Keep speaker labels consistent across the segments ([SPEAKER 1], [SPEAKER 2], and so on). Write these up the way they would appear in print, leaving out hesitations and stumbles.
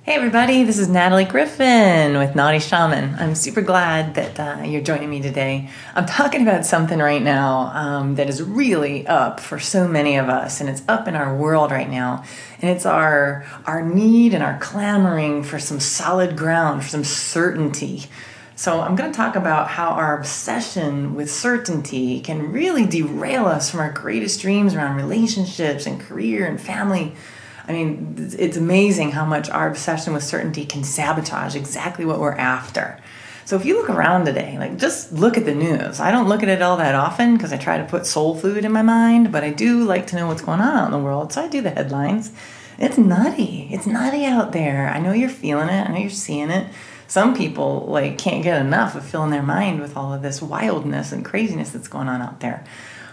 [SPEAKER 1] Hey everybody, this is Natalie Griffin with Naughty Shaman. I'm super glad that you're joining me today. I'm talking about something right now that is really up for so many of us, and it's up in our world right now. And it's our need and our clamoring for some solid ground, for some certainty. So I'm going to talk about how our obsession with certainty can really derail us from our greatest dreams around relationships and career and family. I mean, it's amazing how much our obsession with certainty can sabotage exactly what we're after. So if you look around today, like just look at the news. I don't look at it all that often because I try to put soul food in my mind, but I do like to know what's going on out in the world. So I do the headlines. It's nutty. It's nutty out there. I know you're feeling it. I know you're seeing it. Some people can't get enough of filling their mind with all of this wildness and craziness that's going on out there.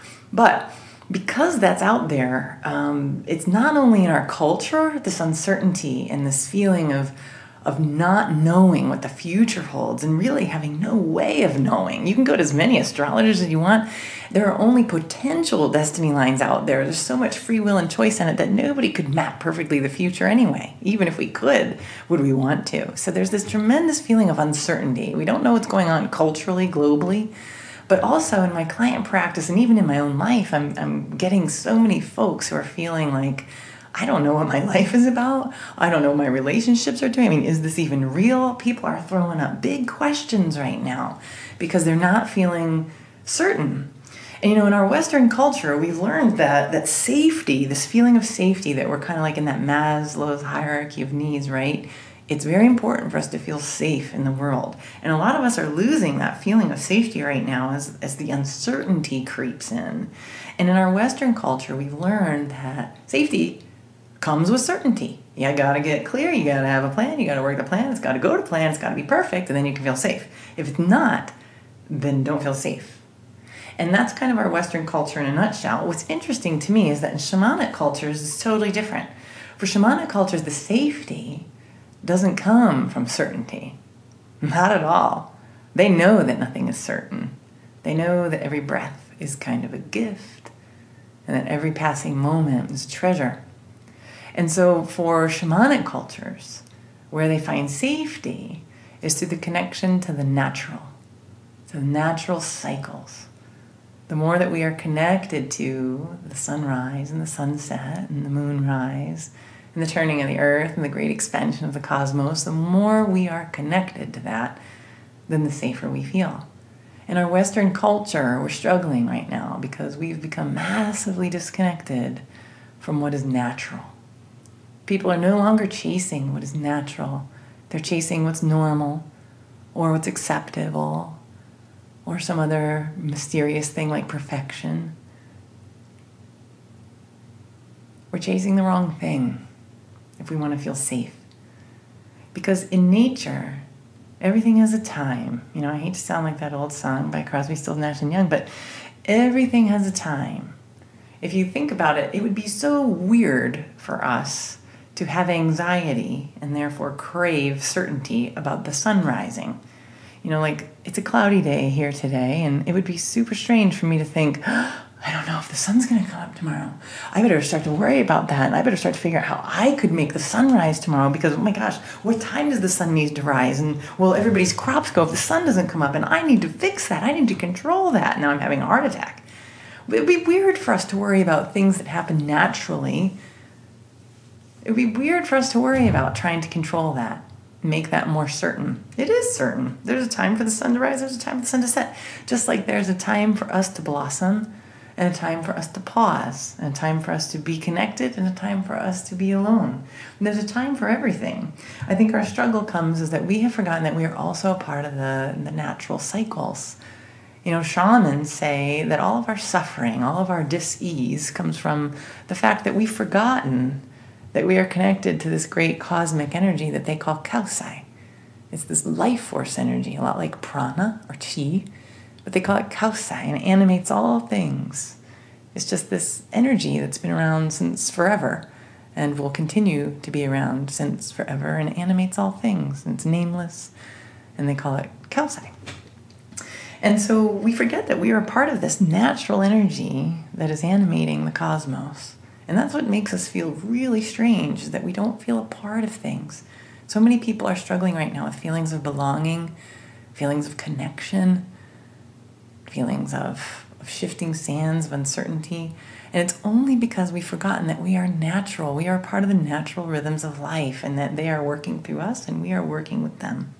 [SPEAKER 1] But because that's out there, it's not only in our culture, this uncertainty and this feeling of not knowing what the future holds and really having no way of knowing. You can go to as many astrologers as you want. There are only potential destiny lines out there. There's so much free will and choice in it that nobody could map perfectly the future anyway. Even if we could, would we want to? So there's this tremendous feeling of uncertainty. We don't know what's going on culturally, globally. But also in my client practice and even in my own life, I'm getting so many folks who are feeling like, I don't know what my life is about. I don't know what my relationships are doing. I mean, is this even real? People are throwing up big questions right now because they're not feeling certain. And in our Western culture, we've learned that safety, this feeling of safety, that we're kind of like in that Maslow's hierarchy of needs, right? It's very important for us to feel safe in the world. And a lot of us are losing that feeling of safety right now as the uncertainty creeps in. And in our Western culture, we've learned that safety comes with certainty. You got to get clear. You got to have a plan. You got to work the plan. It's got to go to plan. It's got to be perfect. And then you can feel safe. If it's not, then don't feel safe. And that's kind of our Western culture in a nutshell. What's interesting to me is that in shamanic cultures, it's totally different. For shamanic cultures, the safety doesn't come from certainty. Not at all. They know that nothing is certain. They know that every breath is kind of a gift and that every passing moment is treasure. And so for shamanic cultures, where they find safety is through the connection to the natural cycles. The more that we are connected to the sunrise and the sunset and the moonrise and the turning of the earth and the great expansion of the cosmos, the more we are connected to that, then the safer we feel. In our Western culture, we're struggling right now because we've become massively disconnected from what is natural. People are no longer chasing what is natural. They're chasing what's normal or what's acceptable or some other mysterious thing like perfection. We're chasing the wrong thing if we want to feel safe. Because in nature, everything has a time. I hate to sound like that old song by Crosby, Stills, Nash & Young, but everything has a time. If you think about it, it would be so weird for us to have anxiety and therefore crave certainty about the sun rising. It's a cloudy day here today, and it would be super strange for me to think, I don't know if the sun's going to come up tomorrow. I better start to worry about that, and I better start to figure out how I could make the sun rise tomorrow because, oh my gosh, what time does the sun need to rise? And will everybody's crops go if the sun doesn't come up? And I need to fix that. I need to control that. Now I'm having a heart attack. It would be weird for us to worry about things that happen naturally. It would be weird for us to worry about trying to control that. Make that more certain. It is certain. There's a time for the sun to rise. There's a time for the sun to set. Just like there's a time for us to blossom and a time for us to pause and a time for us to be connected and a time for us to be alone. And there's a time for everything. I think our struggle comes is that we have forgotten that we are also a part of the natural cycles. Shamans say that all of our suffering, all of our dis-ease comes from the fact that we've forgotten that we are connected to this great cosmic energy that they call Kausai. It's this life force energy, a lot like prana or chi, but they call it Kausai, and it animates all things. It's just this energy that's been around since forever and will continue to be around since forever and animates all things. And it's nameless, and they call it Kausai. And so we forget that we are a part of this natural energy that is animating the cosmos. And that's what makes us feel really strange, is that we don't feel a part of things. So many people are struggling right now with feelings of belonging, feelings of connection, feelings of shifting sands of uncertainty. And it's only because we've forgotten that we are natural. We are part of the natural rhythms of life, and that they are working through us and we are working with them.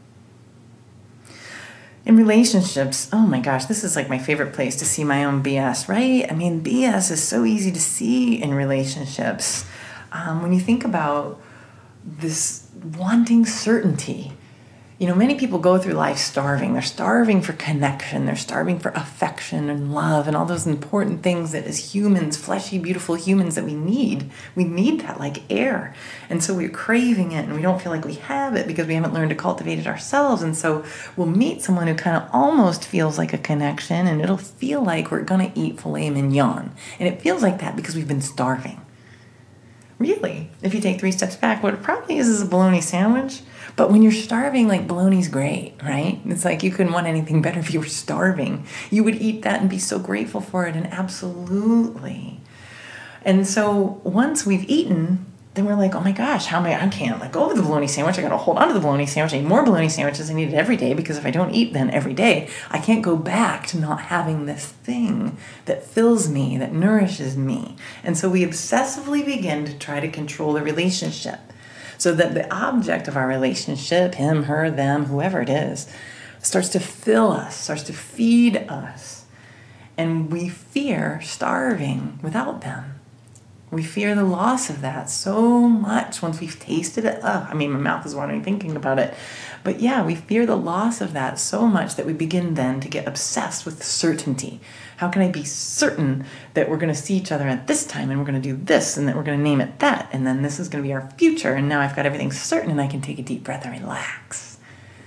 [SPEAKER 1] In relationships, oh my gosh, this is like my favorite place to see my own BS, right? I mean, BS is so easy to see in relationships. When you think about this wanting certainty, many people go through life starving. They're starving for connection. They're starving for affection and love and all those important things that as humans, fleshy, beautiful humans, that we need. We need that like air. And so we're craving it and we don't feel like we have it because we haven't learned to cultivate it ourselves. And so we'll meet someone who kind of almost feels like a connection, and it'll feel like we're going to eat filet mignon. And it feels like that because we've been starving. Really, if you take 3 steps back, what it probably is a bologna sandwich. But when you're starving, like, bologna's great, right? It's like you couldn't want anything better if you were starving. You would eat that and be so grateful for it, and absolutely. And so once we've eaten, then we're like, oh my gosh, I can't let go of the bologna sandwich. I got to hold on to the bologna sandwich. I need more bologna sandwiches. I need it every day, because if I don't eat then every day, I can't go back to not having this thing that fills me, that nourishes me. And so we obsessively begin to try to control the relationship, so that the object of our relationship, him, her, them, whoever it is, starts to fill us, starts to feed us. And we fear starving without them. We fear the loss of that so much once we've tasted it. My mouth is watering thinking about it. But yeah, we fear the loss of that so much that we begin then to get obsessed with certainty. How can I be certain that we're going to see each other at this time, and we're going to do this, and that we're going to name it that, and then this is going to be our future, and now I've got everything certain and I can take a deep breath and relax.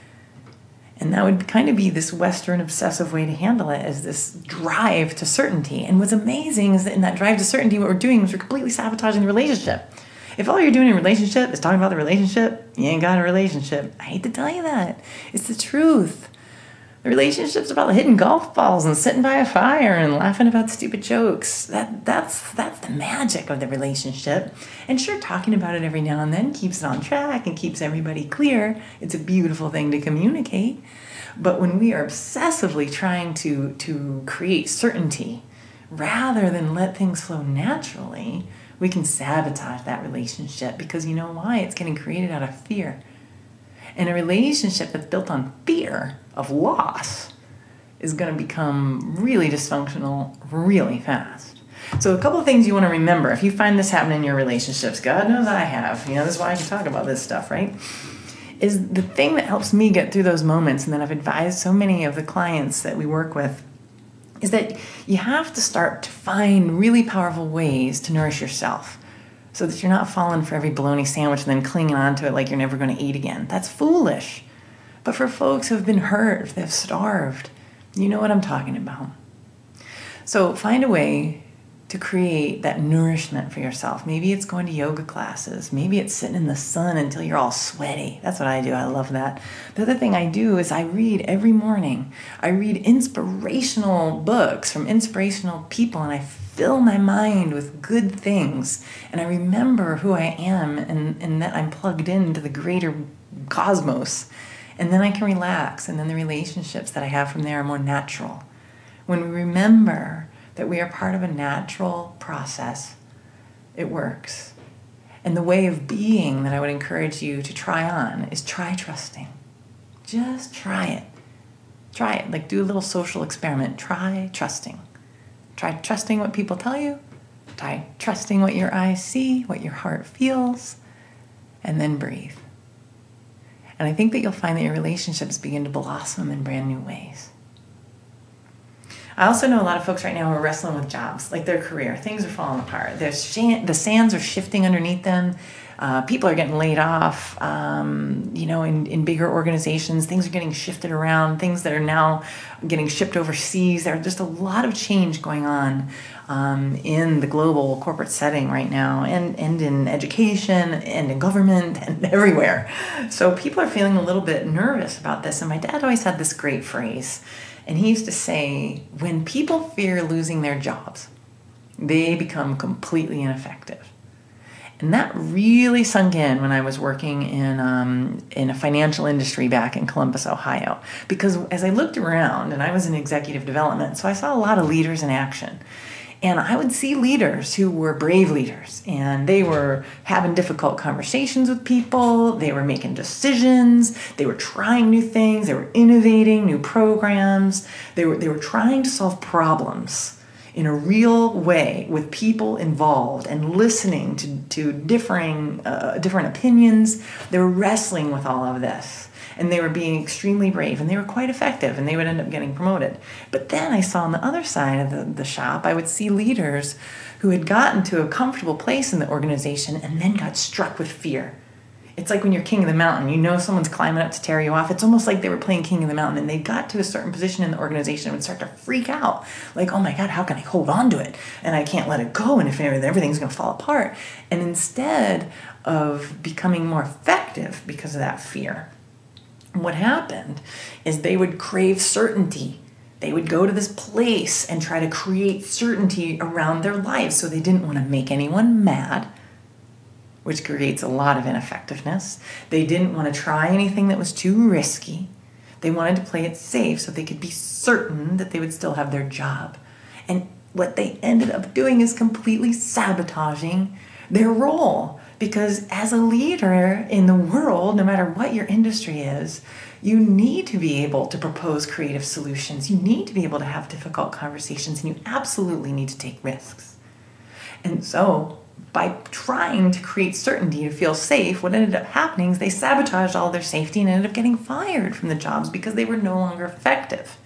[SPEAKER 1] And that would kind of be this Western obsessive way to handle it, as this drive to certainty. And what's amazing is that in that drive to certainty, what we're doing is we're completely sabotaging the relationship. If all you're doing in a relationship is talking about the relationship, you ain't got a relationship. I hate to tell you that. It's the truth. The relationship's about hitting golf balls and sitting by a fire and laughing about stupid jokes. That's the magic of the relationship. And sure, talking about it every now and then keeps it on track and keeps everybody clear. It's a beautiful thing to communicate. But when we are obsessively trying to create certainty rather than let things flow naturally, we can sabotage that relationship, because you know why? It's getting created out of fear. And a relationship that's built on fear of loss is going to become really dysfunctional really fast. So a couple of things you want to remember if you find this happening in your relationships. God knows I have. This is why I can talk about this stuff, right? Is the thing that helps me get through those moments, and that I've advised so many of the clients that we work with, is that you have to start to find really powerful ways to nourish yourself, so that you're not falling for every bologna sandwich and then clinging on to it like you're never going to eat again. That's foolish. But for folks who have been hurt, they've starved, you know what I'm talking about. So find a way to create that nourishment for yourself. Maybe it's going to yoga classes. Maybe it's sitting in the sun until you're all sweaty. That's what I do. I love that. The other thing I do is I read every morning. I read inspirational books from inspirational people, and I fill my mind with good things. And I remember who I am, and that I'm plugged into the greater cosmos. And then I can relax, and then the relationships that I have from there are more natural. When we remember that we are part of a natural process, it works. And the way of being that I would encourage you to try on is try trusting. Just try it. Try it. Like, do a little social experiment. Try trusting. Try trusting what people tell you. Try trusting what your eyes see, what your heart feels, and then breathe. And I think that you'll find that your relationships begin to blossom in brand new ways. I also know a lot of folks right now who are wrestling with jobs, like their career. Things are falling apart. The sands are shifting underneath them. People are getting laid off. In bigger organizations, things are getting shifted around. Things that are now getting shipped overseas. There's just a lot of change going on in the global corporate setting right now, and in education and in government and everywhere. So people are feeling a little bit nervous about this. And my dad always had this great phrase. And he used to say, when people fear losing their jobs, they become completely ineffective. And that really sunk in when I was working in a financial industry back in Columbus, Ohio. Because as I looked around, and I was in executive development, so I saw a lot of leaders in action. And I would see leaders who were brave leaders, and they were having difficult conversations with people. They were making decisions. They were trying new things. They were innovating new programs. They were trying to solve problems in a real way with people involved and listening to different opinions. They were wrestling with all of this, and they were being extremely brave, and they were quite effective, and they would end up getting promoted. But then I saw on the other side of the shop, I would see leaders who had gotten to a comfortable place in the organization and then got struck with fear. It's like when you're king of the mountain, you know someone's climbing up to tear you off. It's almost like they were playing king of the mountain, and they got to a certain position in the organization and would start to freak out. Like, oh my God, how can I hold on to it? And I can't let it go, and if everything's going to fall apart. And instead of becoming more effective because of that fear, what happened is they would crave certainty. They would go to this place and try to create certainty around their lives, so they didn't want to make anyone mad, which creates a lot of ineffectiveness. They didn't want to try anything that was too risky. They wanted to play it safe so they could be certain that they would still have their job. And what they ended up doing is completely sabotaging their role. Because as a leader in the world, no matter what your industry is, you need to be able to propose creative solutions. You need to be able to have difficult conversations, and you absolutely need to take risks. And so, by trying to create certainty to feel safe, what ended up happening is they sabotaged all their safety and ended up getting fired from the jobs because they were no longer effective.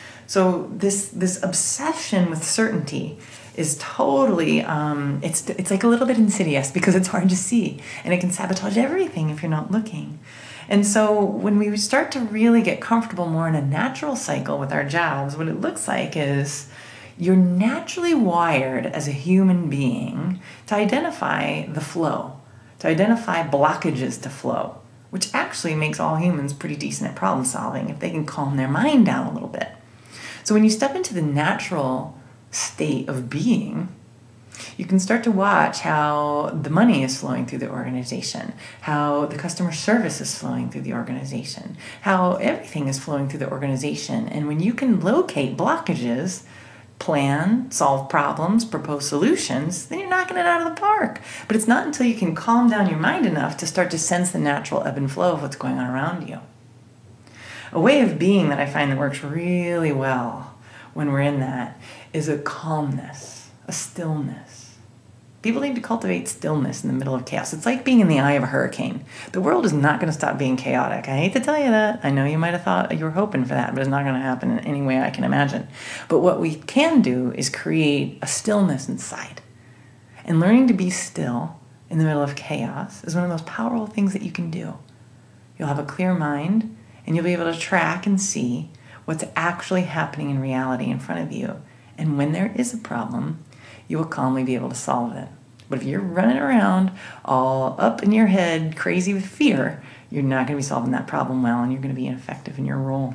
[SPEAKER 1] So this obsession with certainty is totally, it's like a little bit insidious because it's hard to see, and it can sabotage everything if you're not looking. And so when we start to really get comfortable more in a natural cycle with our jobs, what it looks like is you're naturally wired as a human being to identify the flow, to identify blockages to flow, which actually makes all humans pretty decent at problem solving if they can calm their mind down a little bit. So when you step into the natural state of being, you can start to watch how the money is flowing through the organization, how the customer service is flowing through the organization, how everything is flowing through the organization. And when you can locate blockages, plan, solve problems, propose solutions, then you're knocking it out of the park. But it's not until you can calm down your mind enough to start to sense the natural ebb and flow of what's going on around you. A way of being that I find that works really well when we're in that is a calmness, a stillness. People need to cultivate stillness in the middle of chaos. It's like being in the eye of a hurricane. The world is not going to stop being chaotic. I hate to tell you that. I know you might have thought you were hoping for that, but it's not going to happen in any way I can imagine. But what we can do is create a stillness inside. And learning to be still in the middle of chaos is one of the most powerful things that you can do. You'll have a clear mind, and you'll be able to track and see what's actually happening in reality in front of you. And when there is a problem, you will calmly be able to solve it. But if you're running around all up in your head, crazy with fear, you're not going to be solving that problem well, and you're going to be ineffective in your role.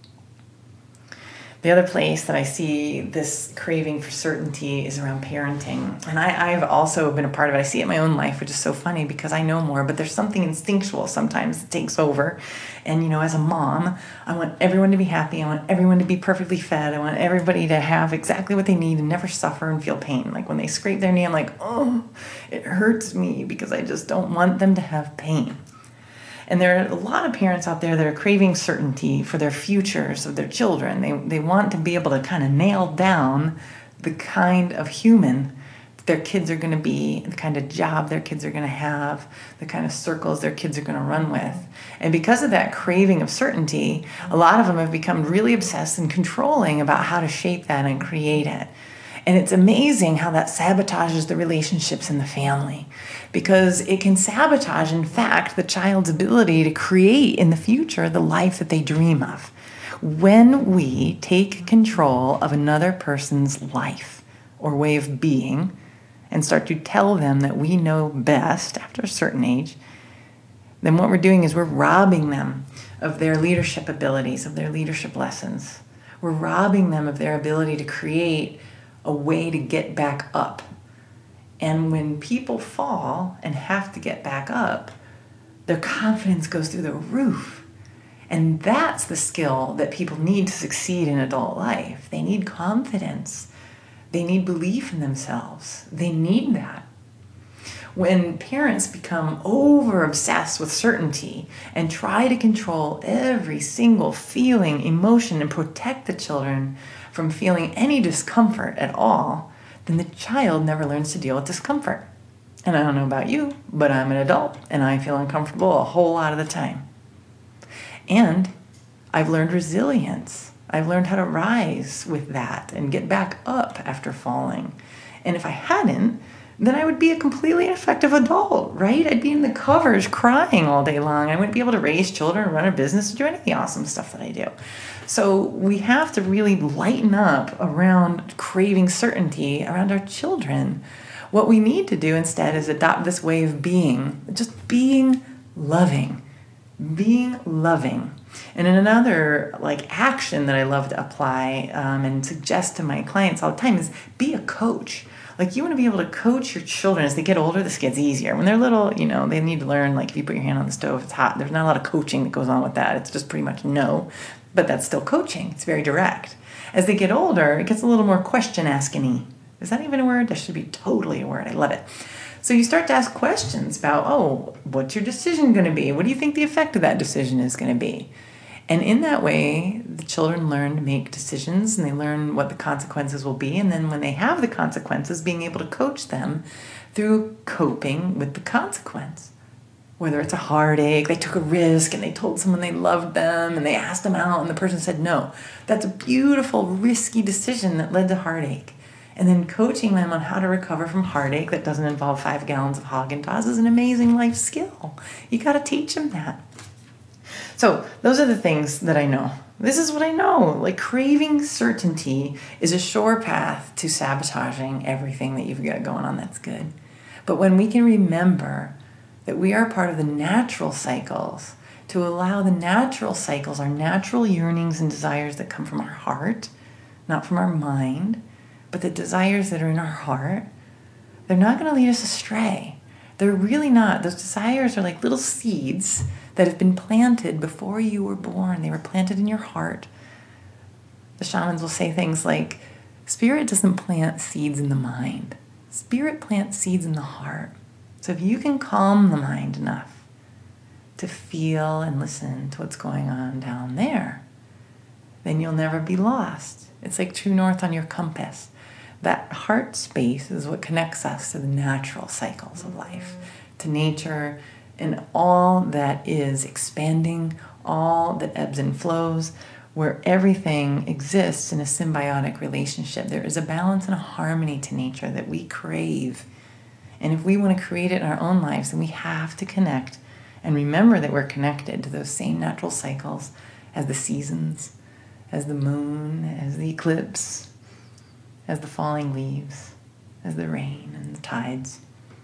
[SPEAKER 1] The other place that I see this craving for certainty is around parenting. And I've also been a part of it. I see it in my own life, which is so funny because I know more, but there's something instinctual sometimes that takes over. And, as a mom, I want everyone to be happy. I want everyone to be perfectly fed. I want everybody to have exactly what they need and never suffer and feel pain. Like when they scrape their knee, I'm like, oh, it hurts me because I just don't want them to have pain. And there are a lot of parents out there that are craving certainty for their futures of their children. They want to be able to kind of nail down the kind of human their kids are going to be, the kind of job their kids are going to have, the kind of circles their kids are going to run with. And because of that craving of certainty, a lot of them have become really obsessed and controlling about how to shape that and create it. And it's amazing how that sabotages the relationships in the family, because it can sabotage, in fact, the child's ability to create in the future the life that they dream of. When we take control of another person's life or way of being and start to tell them that we know best after a certain age, then what we're doing is we're robbing them of their leadership abilities, of their leadership lessons. We're robbing them of their ability to create a way to get back up And when people fall and have to get back up, their confidence goes through the roof. And that's the skill that people need to succeed in adult life. They need confidence. They need belief in themselves. They need that. When parents become over-obsessed with certainty and try to control every single feeling, emotion, and protect the children from feeling any discomfort at all, then the child never learns to deal with discomfort. And I don't know about you, but I'm an adult and I feel uncomfortable a whole lot of the time. And I've learned resilience. I've learned how to rise with that and get back up after falling. And if I hadn't, then I would be a completely ineffective adult, right? I'd be in the covers crying all day long. I wouldn't be able to raise children, run a business, or do any of the awesome stuff that I do. So we have to really lighten up around craving certainty around our children. What we need to do instead is adopt this way of being, just being loving. Being loving. And in another action that I love to apply and suggest to my clients all the time is be a coach. You want to be able to coach your children as they get older. This gets easier. When they're little, they need to learn, if you put your hand on the stove, it's hot. There's not a lot of coaching that goes on with that. It's just pretty much no. But that's still coaching. It's very direct. As they get older, it gets a little more question asking-y. Is that even a word? That should be totally a word. I love it. So you start to ask questions about, what's your decision going to be? What do you think the effect of that decision is going to be? And in that way, the children learn to make decisions and they learn what the consequences will be. And then when they have the consequences, being able to coach them through coping with the consequence. Whether it's a heartache, they took a risk and they told someone they loved them and they asked them out and the person said no. That's a beautiful, risky decision that led to heartache. And then coaching them on how to recover from heartache that doesn't involve 5 gallons of Haagen-Dazs is an amazing life skill. You got to teach them that. So those are the things that I know. This is what I know. Craving certainty is a sure path to sabotaging everything that you've got going on that's good. But when we can remember that we are part of the natural cycles, to allow the natural cycles, our natural yearnings and desires that come from our heart, not from our mind, but the desires that are in our heart, they're not going to lead us astray. They're really not. Those desires are like little seeds that have been planted before you were born. They were planted in your heart. The shamans will say things like, spirit doesn't plant seeds in the mind. Spirit plants seeds in the heart. So if you can calm the mind enough to feel and listen to what's going on down there, then you'll never be lost. It's like true north on your compass. That heart space is what connects us to the natural cycles of life, to nature, and all that is expanding, all that ebbs and flows, where everything exists in a symbiotic relationship. There is a balance and a harmony to nature that we crave. And if we want to create it in our own lives, then we have to connect and remember that we're connected to those same natural cycles as the seasons, as the moon, as the eclipse, as the falling leaves, as the rain and the tides.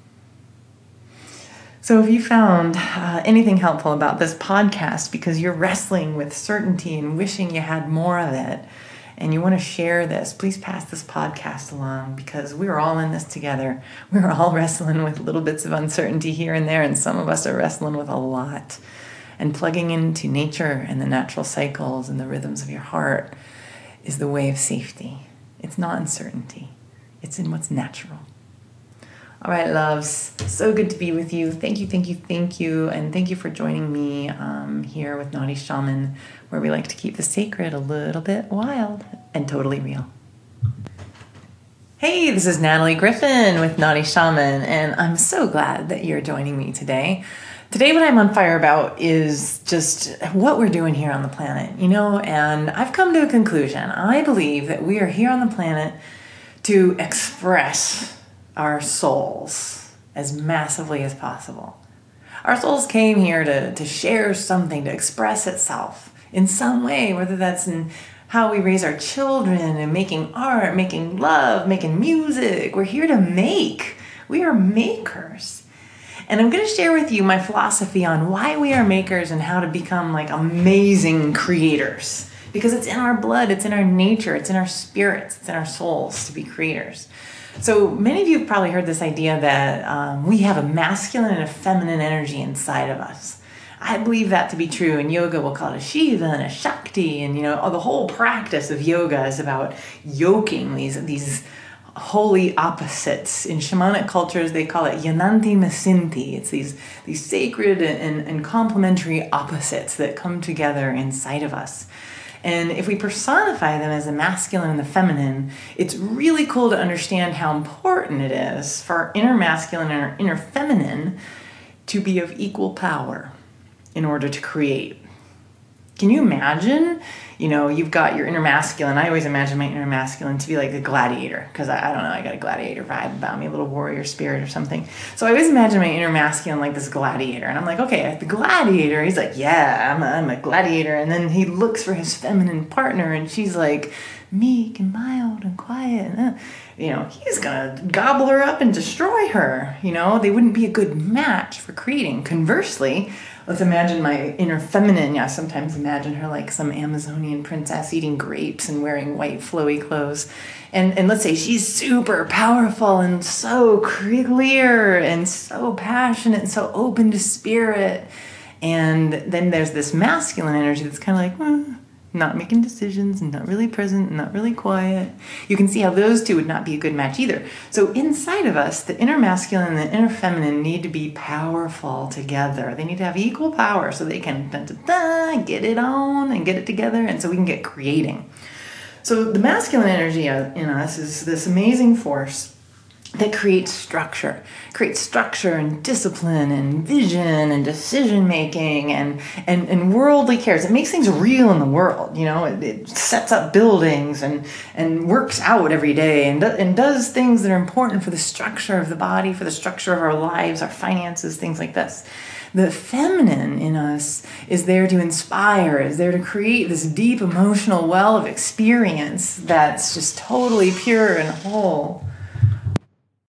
[SPEAKER 1] So if you found anything helpful about this podcast because you're wrestling with certainty and wishing you had more of it, and you want to share this, please pass this podcast along because we're all in this together. We're all wrestling with little bits of uncertainty here and there, and some of us are wrestling with a lot. And plugging into nature and the natural cycles and the rhythms of your heart is the way of safety. It's not uncertainty. It's in what's natural. All right, loves. So good to be with you. Thank you, thank you, thank you. And thank you for joining me here with Naughty Shaman, where we like to keep the sacred a little bit wild and totally real. Hey, this is Natalie Griffin with Naughty Shaman, and I'm so glad that you're joining me today. Today, what I'm on fire about is just what we're doing here on the planet, and I've come to a conclusion. I believe that we are here on the planet to express our souls as massively as possible. Our souls came here to share something, to express itself in some way, whether that's in how we raise our children and making art, making love, making music. We're here to make. We are makers. And I'm going to share with you my philosophy on why we are makers and how to become amazing creators. Because it's in our blood, it's in our nature, it's in our spirits, it's in our souls to be creators. So many of you have probably heard this idea that we have a masculine and a feminine energy inside of us. I believe that to be true. In yoga, we'll call it a Shiva and a Shakti. And, the whole practice of yoga is about yoking these holy opposites. In shamanic cultures, they call it Yananti Masinti. It's these sacred and complementary opposites that come together inside of us. And if we personify them as the masculine and the feminine, it's really cool to understand how important it is for our inner masculine and our inner feminine to be of equal power in order to create. Can you imagine? You've got your inner masculine. I always imagine my inner masculine to be like a gladiator, because I don't know, I got a gladiator vibe about me, a little warrior spirit or something. So I always imagine my inner masculine like this gladiator. And I'm like, okay, the gladiator, he's like, yeah, I'm a gladiator. And then he looks for his feminine partner, and she's like meek and mild and quiet. And, he's going to gobble her up and destroy her. They wouldn't be a good match for creating. Conversely, let's imagine my inner feminine. I sometimes imagine her like some Amazonian princess eating grapes and wearing white flowy clothes. And let's say she's super powerful and so clear and so passionate and so open to spirit. And then there's this masculine energy that's kind of like, not making decisions and not really present and not really quiet. You can see how those two would not be a good match either. So inside of us, the inner masculine and the inner feminine need to be powerful together. They need to have equal power so they can get it on and get it together, and so we can get creating. So the masculine energy in us is this amazing force that creates structure and discipline and vision and decision making and worldly cares. It makes things real in the world. It sets up buildings and works out every day and does things that are important for the structure of the body, for the structure of our lives, our finances, things like this. The feminine in us is there to inspire, is there to create this deep emotional well of experience that's just totally pure and whole.